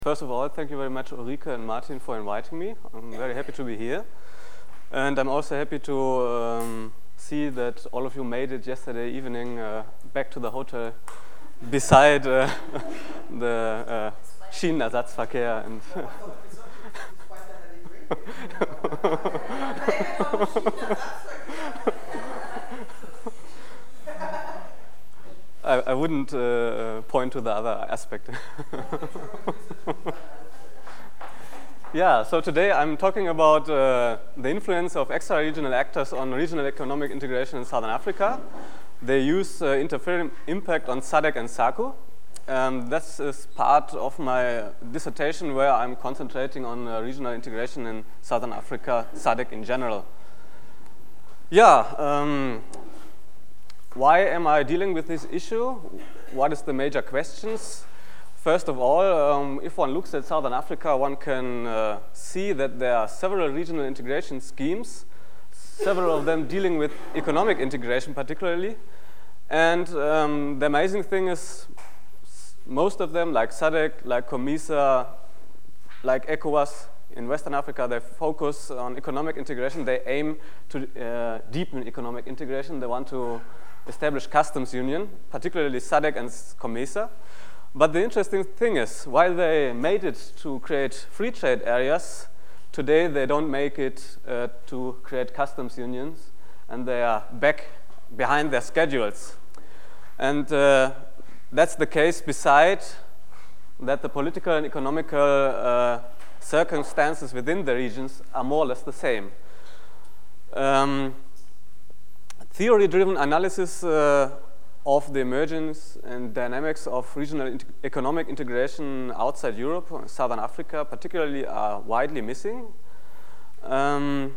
First of all, thank you very much, Ulrike and Martin, for inviting me. I'm very happy to be here. And I'm also happy to see that all of you made it yesterday evening back to the hotel beside the Schienenersatzverkehr. And I wouldn't point to the other aspect. Yeah, so today I'm talking about the influence of extra-regional actors on regional economic integration in Southern Africa. They use interference impact on SADC and SACU. This is part of my dissertation where I'm concentrating on regional integration in Southern Africa, SADC in general. Yeah. Why am I dealing with this issue? What is the major questions? First of all, if one looks at Southern Africa, one can see that there are several regional integration schemes, several of them dealing with economic integration particularly. And the amazing thing is most of them, like SADC, like COMESA, like ECOWAS in Western Africa, they focus on economic integration. They aim to deepen economic integration. They want to establish customs union, particularly SADC and COMESA. But the interesting thing is, while they made it to create free trade areas, today they don't make it to create customs unions, and they are back behind their schedules. And that's the case beside that the political and economical circumstances within the regions are more or less the same. Theory-driven analysis of the emergence and dynamics of regional economic integration outside Europe, Southern Africa particularly, are widely missing. And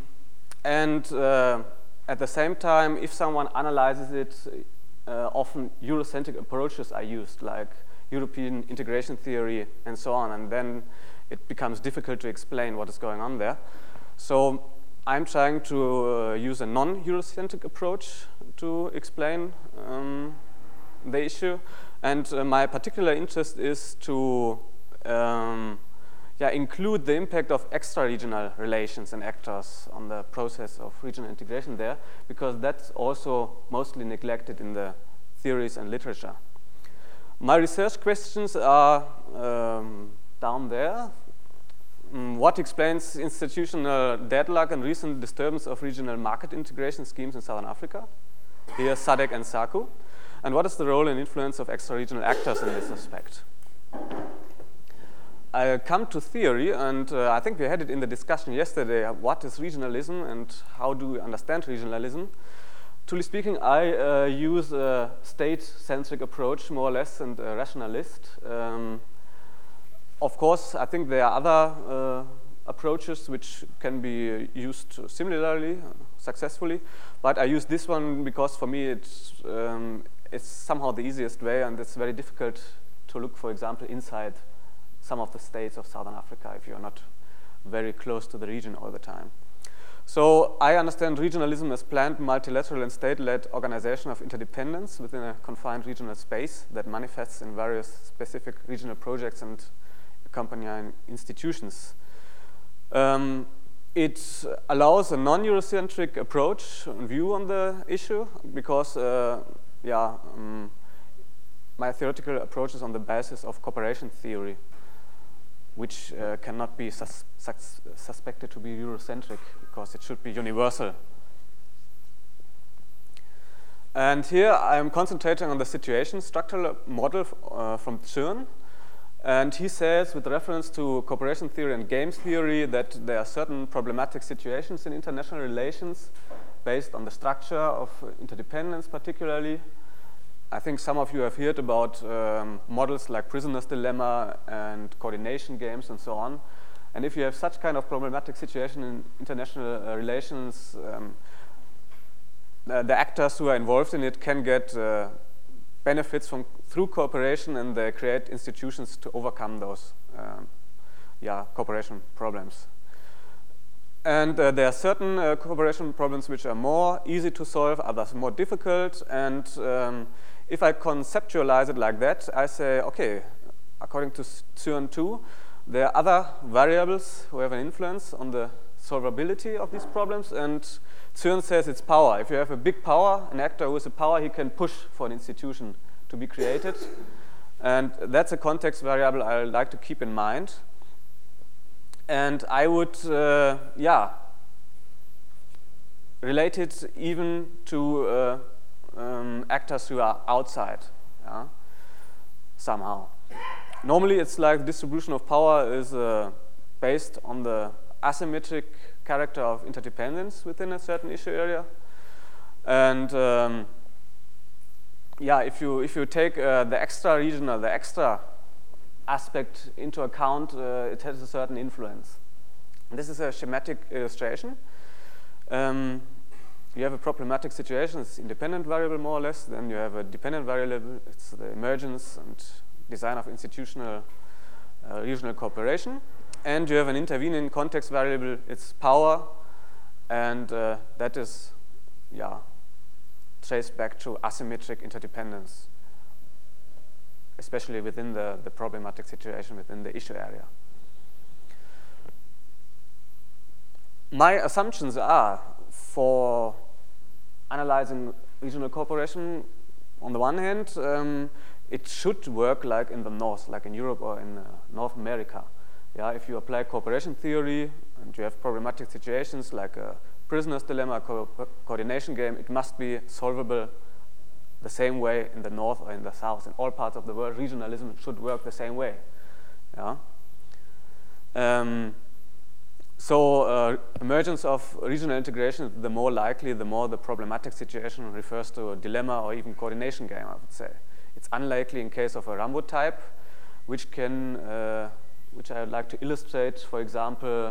at the same time, if someone analyzes it, often Eurocentric approaches are used, like European integration theory and so on, and then it becomes difficult to explain what is going on there. So I'm trying to use a non-Eurocentric approach to explain the issue, and my particular interest is to include the impact of extra-regional relations and actors on the process of regional integration there, because that's also mostly neglected in the theories and literature. My research questions are down there. What explains institutional deadlock and recent disturbance of regional market integration schemes in Southern Africa? Here, SADC and SACU. And what is the role and influence of extra-regional actors in this aspect? I come to theory, and I think we had it in the discussion yesterday. What is regionalism and how do we understand regionalism? Truly speaking, I use a state-centric approach, more or less, and a rationalist. Of course, I think there are other approaches which can be used similarly, successfully, but I use this one because for me it's somehow the easiest way, and it's very difficult to look, for example, inside some of the states of Southern Africa if you're not very close to the region all the time. So I understand regionalism as planned, multilateral and state-led organization of interdependence within a confined regional space that manifests in various specific regional projects and accompanying institutions. It allows a non-Eurocentric approach and view on the issue because, my theoretical approach is on the basis of cooperation theory, which cannot be suspected to be Eurocentric because it should be universal. And here I'm concentrating on the situation structural model from Zürn. And he says, with reference to cooperation theory and games theory, that there are certain problematic situations in international relations based on the structure of interdependence particularly. I think some of you have heard about models like prisoner's dilemma and coordination games and so on. And if you have such kind of problematic situation in international relations, the actors who are involved in it can get benefits through cooperation, and they create institutions to overcome those cooperation problems. And there are certain cooperation problems which are more easy to solve, others more difficult, and if I conceptualize it like that, I say, okay, according to Zürn 2, there are other variables who have an influence on the solvability of these problems, and Zürn says it's power. If you have a big power, an actor who has a power, he can push for an institution to be created. And that's a context variable I like to keep in mind. And I would, relate it even to actors who are outside, somehow. Normally, it's like distribution of power is based on the asymmetric character of interdependence within a certain issue area. And if you take the extra regional, the extra aspect into account, it has a certain influence. This is a schematic illustration. You have a problematic situation, it's independent variable more or less, then you have a dependent variable, it's the emergence and design of institutional regional cooperation. And you have an intervening context variable, it's power, and that is, traced back to asymmetric interdependence, especially within the problematic situation within the issue area. My assumptions are for analyzing regional cooperation, on the one hand, it should work like in the North, like in Europe or in North America. If you apply cooperation theory and you have problematic situations like a prisoner's dilemma, coordination game, it must be solvable the same way in the North or in the South. In all parts of the world, regionalism should work the same way. So emergence of regional integration, the more likely, the more the problematic situation refers to a dilemma or even coordination game, I would say. It's unlikely in case of a Rambo type, which I would like to illustrate, for example,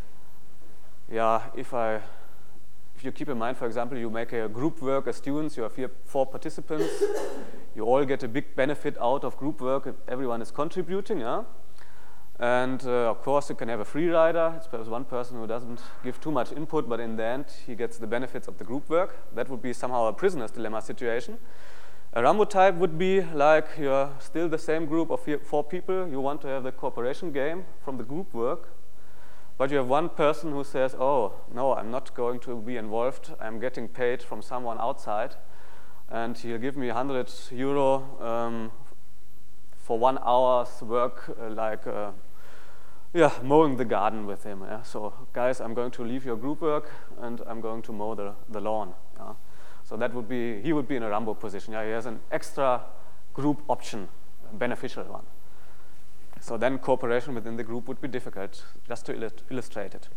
if you keep in mind, for example, you make a group work as students, you have here 4 participants, you all get a big benefit out of group work if everyone is contributing, And of course, you can have a free rider. It's perhaps one person who doesn't give too much input, but in the end, he gets the benefits of the group work. That would be somehow a prisoner's dilemma situation. A Rambo type would be like you're still the same group of 4 people. You want to have the cooperation game from the group work, but you have one person who says, oh, no, I'm not going to be involved. I'm getting paid from someone outside, and he'll give me €100 for 1 hour's work, mowing the garden with him. So, guys, I'm going to leave your group work, and I'm going to mow the lawn. So that would be, he would be in a Rambo position. He has an extra group option, a beneficial one. So then cooperation within the group would be difficult, just to illustrate it.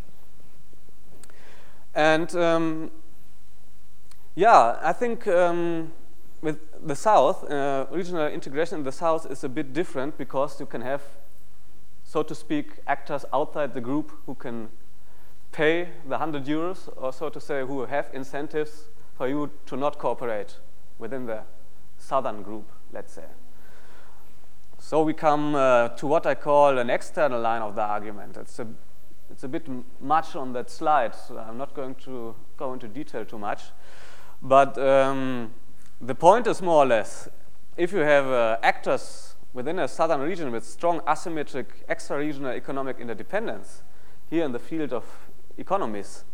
And I think with the South, regional integration in the South is a bit different because you can have, so to speak, actors outside the group who can pay the €100, or so to say, who have incentives for you to not cooperate within the Southern group, let's say. So we come to what I call an external line of the argument. It's a bit much on that slide, so I'm not going to go into detail too much. But the point is more or less, if you have actors within a southern region with strong asymmetric extra-regional economic interdependence, here in the field of economies,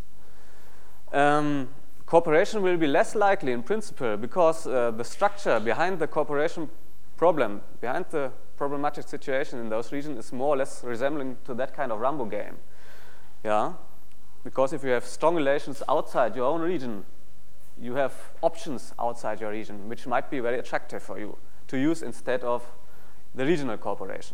cooperation will be less likely in principle because the structure behind the cooperation problem, behind the problematic situation in those regions is more or less resembling to that kind of Rambo game. Because if you have strong relations outside your own region, you have options outside your region, which might be very attractive for you to use instead of the regional cooperation.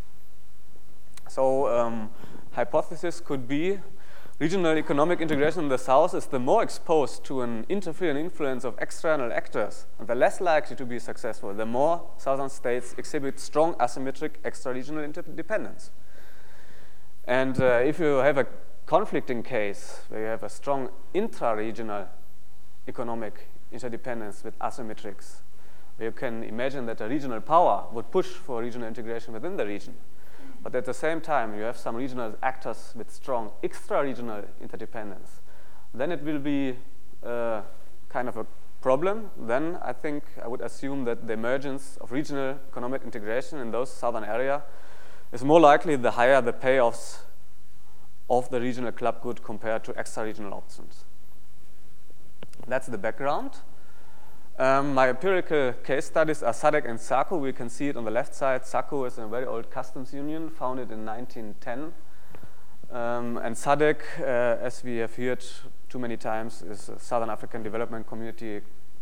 So hypothesis could be regional economic integration in the South is the more exposed to an interference influence of external actors, and the less likely to be successful, the more southern states exhibit strong asymmetric extra-regional interdependence. And if you have a conflicting case where you have a strong intra-regional economic interdependence with asymmetrics, where you can imagine that a regional power would push for regional integration within the region. But at the same time, you have some regional actors with strong extra-regional interdependence. Then it will be kind of a problem. Then I think I would assume that the emergence of regional economic integration in those southern area is more likely the higher the payoffs of the regional club good compared to extra-regional options. That's the background. My empirical case studies are SADC and SACU. We can see it on the left side. SACU is a very old customs union founded in 1910. And SADC, as we have heard too many times, is a Southern African Development Community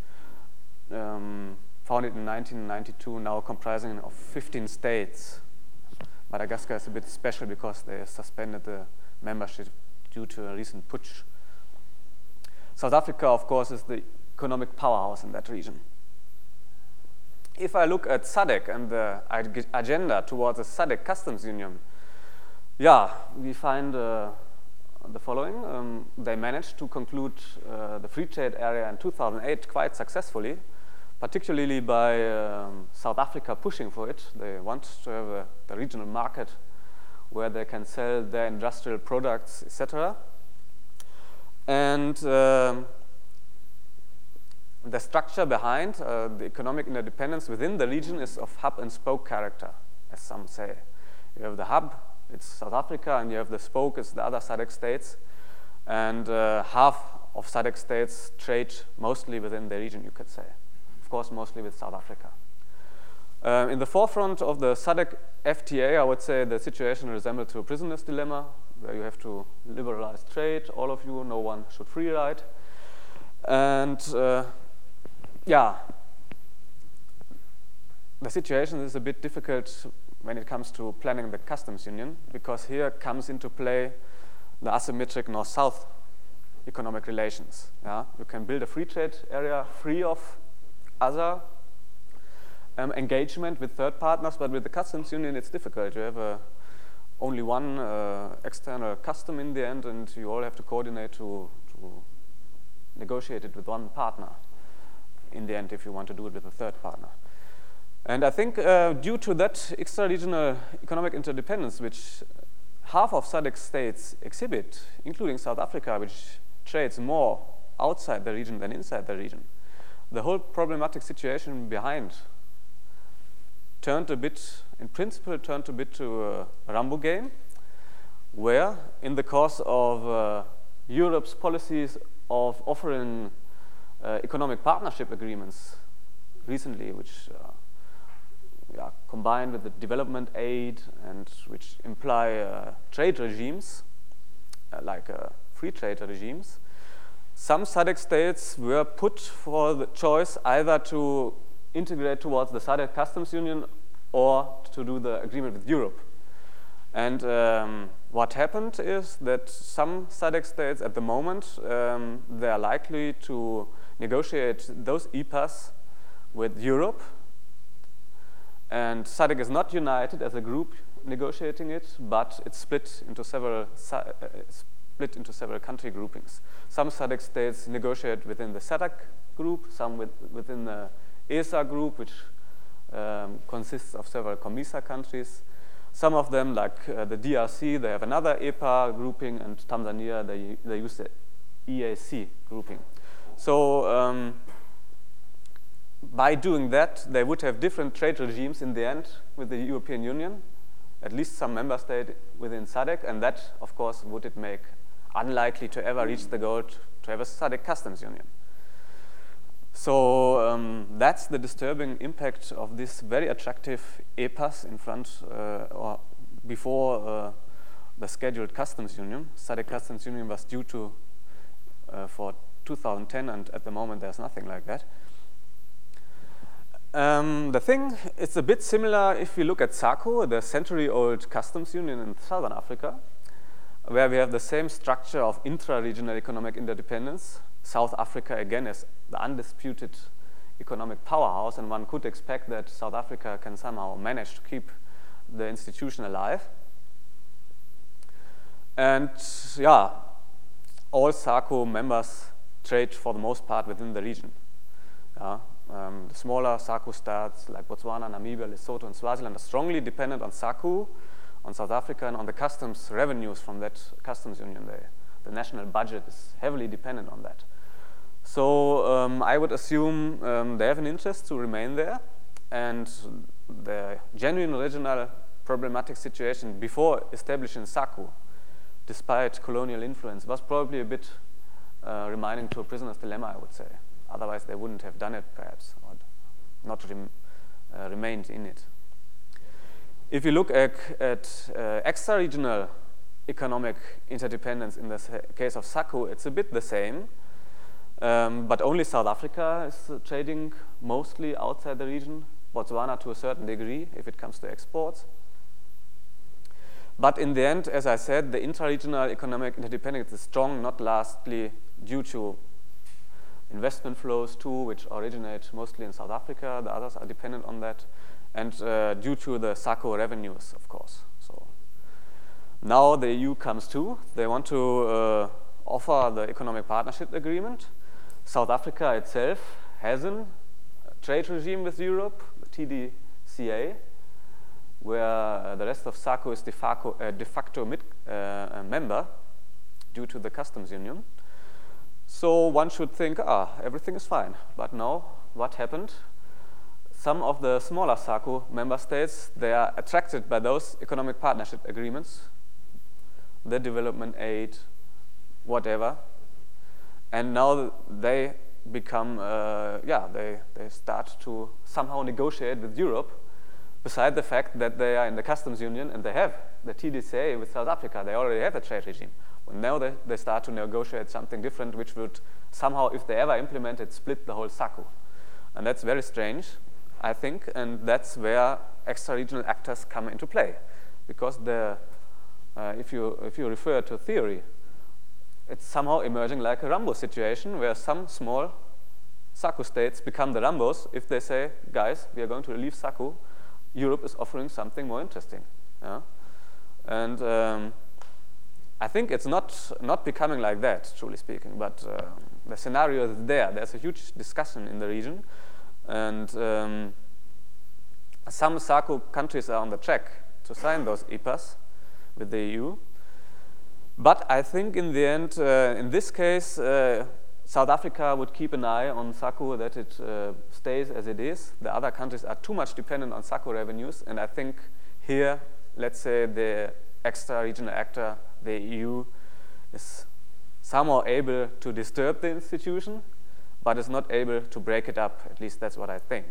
founded in 1992, now comprising of 15 states. Madagascar is a bit special because they suspended the membership due to a recent putsch. South Africa, of course, is the economic powerhouse in that region. If I look at SADC and the agenda towards a SADC customs union, yeah, we find the following. They managed to conclude the free trade area in 2008 quite successfully, particularly by South Africa pushing for it. They want to have the regional market where they can sell their industrial products, etc. And the structure behind the economic interdependence within the region is of hub and spoke character, as some say. You have the hub, it's South Africa, and you have the spoke, it's the other SADC states. And half of SADC states trade mostly within the region, you could say. Of course, mostly with South Africa. In the forefront of the SADC FTA, I would say the situation resembles to a prisoner's dilemma, where you have to liberalize trade, all of you, no one should free ride. And yeah, the situation is a bit difficult when it comes to planning the customs union, because here comes into play the asymmetric north-south economic relations. Yeah? You can build a free trade area free of other engagement with third partners, but with the customs union it's difficult. You have only one external custom in the end, and you all have to coordinate to negotiate it with one partner in the end if you want to do it with a third partner. And I think due to that extra-regional economic interdependence, which half of SADC states exhibit, including South Africa, which trades more outside the region than inside the region, the whole problematic situation behind in principle turned a bit to a Rambo game, where in the course of Europe's policies of offering economic partnership agreements recently, which combined with the development aid and which imply trade regimes, like free trade regimes, some SADC states were put for the choice either to integrate towards the SADC customs union or to do the agreement with Europe. And what happened is that some SADC states at the moment, they are likely to negotiate those EPAs with Europe. And SADC is not united as a group negotiating it, but it's split into several country groupings. Some SADC states negotiate within the SADC group, some within the ESA group, which consists of several COMESA countries. Some of them, like the DRC, they have another EPA grouping, and Tanzania, they use the EAC grouping. So by doing that, they would have different trade regimes in the end with the European Union, at least some member state within SADC, and that, of course, would it make unlikely to ever reach the goal to have a SADC customs union. So that's the disturbing impact of this very attractive EPAs in front or before the scheduled customs union. SADC customs union was due to for 2010, and at the moment there's nothing like that. The thing is a bit similar if we look at SACU, the century-old customs union in Southern Africa, where we have the same structure of intra-regional economic interdependence. South Africa, again, is the undisputed economic powerhouse, and one could expect that South Africa can somehow manage to keep the institution alive. And yeah, all SACU members trade for the most part within the region. The smaller SACU states like Botswana, Namibia, Lesotho, and Swaziland are strongly dependent on SACU, on South Africa, and on the customs revenues from that customs union. The national budget is heavily dependent on that. So I would assume they have an interest to remain there, and the genuine regional problematic situation before establishing SACU, despite colonial influence, was probably a bit reminding to a prisoner's dilemma, I would say. Otherwise, they wouldn't have done it, perhaps, or not remained in it. If you look at extra-regional economic interdependence in the case of SACU, it's a bit the same, but only South Africa is trading mostly outside the region, Botswana to a certain degree if it comes to exports. But in the end, as I said, the intra-regional economic interdependence is strong, not lastly due to investment flows too, which originate mostly in South Africa. The others are dependent on that, and due to the SACU revenues, of course. So now the EU comes too. They want to offer the economic partnership agreement. South Africa itself has a trade regime with Europe, the TDCA, where the rest of SACU is de facto member due to the customs union. So one should think, everything is fine. But now, what happened? Some of the smaller SACU member states, they are attracted by those economic partnership agreements, the development aid, whatever. And now they become, they start to somehow negotiate with Europe, beside the fact that they are in the customs union and they have the TDCA with South Africa. They already have a trade regime. Well, now they start to negotiate something different, which would somehow, if they ever implement it, split the whole SACU. And that's very strange, I think, and that's where extra-regional actors come into play. Because if you refer to theory, it's somehow emerging like a Rambo situation where some small SACU states become the Rambos if they say, guys, we are going to leave SACU. Europe is offering something more interesting. Yeah? And I think it's not becoming like that, truly speaking, but the scenario is there. There's a huge discussion in the region, and some SACU countries are on the track to sign those EPAs with the EU. But I think in the end, in this case, South Africa would keep an eye on SACU, that it stays as it is. The other countries are too much dependent on SACU revenues, and I think here, let's say the extra-regional actor, the EU, is somehow able to disturb the institution, but is not able to break it up. At least that's what I think.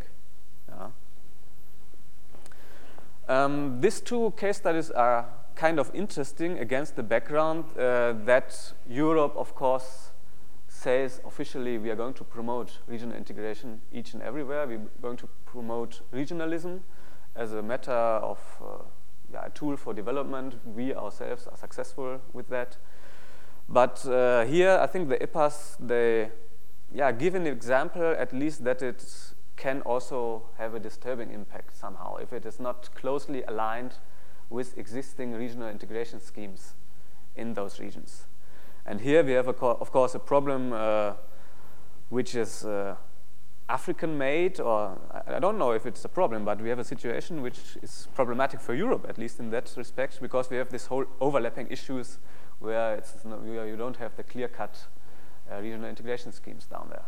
Yeah. These two case studies are kind of interesting against the background that Europe, of course, says officially we are going to promote regional integration each and everywhere. We're going to promote regionalism as a matter of a tool for development. We ourselves are successful with that. But here, I think the EPAs, they give an example at least that it can also have a disturbing impact somehow if it is not closely aligned with existing regional integration schemes in those regions. And here we have, of course, a problem which is African-made, or I don't know if it's a problem, but we have a situation which is problematic for Europe, at least in that respect, because we have this whole overlapping issues where you don't have the clear-cut regional integration schemes down there.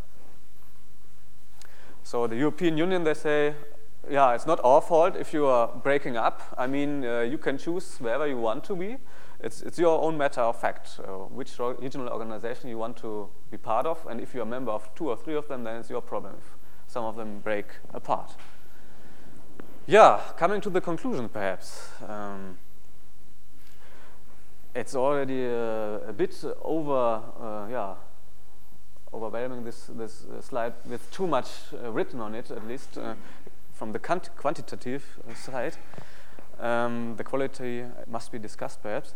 So the European Union, they say, yeah, it's not our fault if you are breaking up. I mean, you can choose wherever you want to be. It's your own matter of fact, which regional organization you want to be part of, and if you're a member of 2 or 3 of them, then it's your problem if some of them break apart. Yeah, coming to the conclusion, perhaps. It's already a bit overwhelming, this slide, with too much written on it, at least from the quantitative side. The quality must be discussed, perhaps.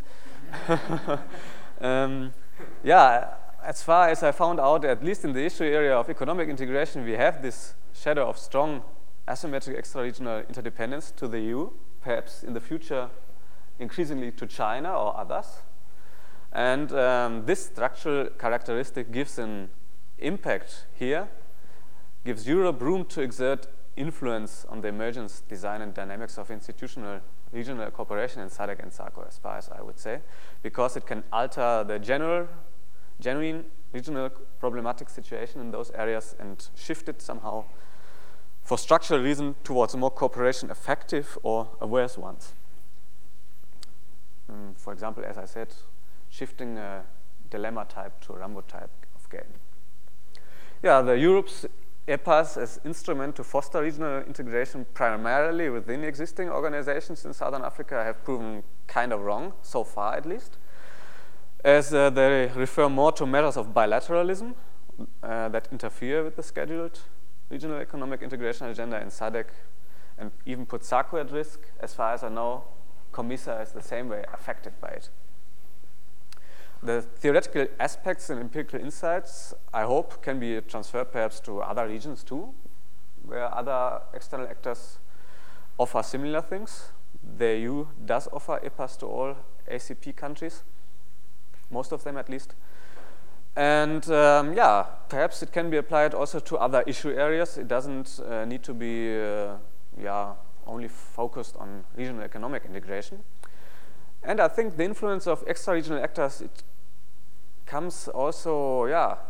As far as I found out, at least in the issue area of economic integration, we have this shadow of strong asymmetric extra-regional interdependence to the EU, perhaps in the future increasingly to China or others. And this structural characteristic gives an impact here, gives Europe room to exert influence on the emergence, design, and dynamics of institutional regional cooperation in SADC and SACU, as far as I would say, because it can alter the genuine regional problematic situation in those areas and shift it somehow for structural reason towards a more cooperation effective or awareness ones. for example, as I said, shifting a dilemma type to a Rambo type of game. Yeah, the Europe's EPAs as instrument to foster regional integration primarily within existing organizations in Southern Africa have proven kind of wrong, so far at least, as they refer more to matters of bilateralism that interfere with the scheduled regional economic integration agenda in SADC, and even put SACU at risk. As far as I know, COMISA is the same way affected by it. The theoretical aspects and empirical insights, I hope, can be transferred perhaps to other regions too, where other external actors offer similar things. The EU does offer EPAs to all ACP countries, most of them at least. And yeah, perhaps it can be applied also to other issue areas. It doesn't need to be only focused on regional economic integration. And I think the influence of extra-regional actors, it comes also,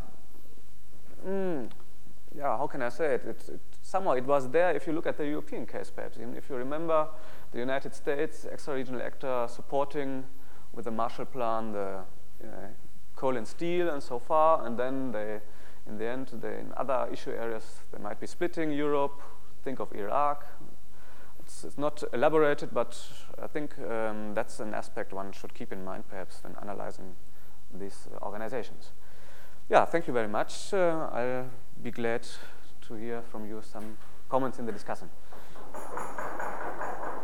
how can I say it? Somehow it was there if you look at the European case, perhaps. Even if you remember the United States, extra-regional actor supporting with the Marshall Plan, the coal and steel and so far, and then they, in the end, in other issue areas, they might be splitting Europe. Think of Iraq. It's not elaborated, but I think that's an aspect one should keep in mind, perhaps, when analyzing these organizations. Yeah, thank you very much. I'll be glad to hear from you some comments in the discussion.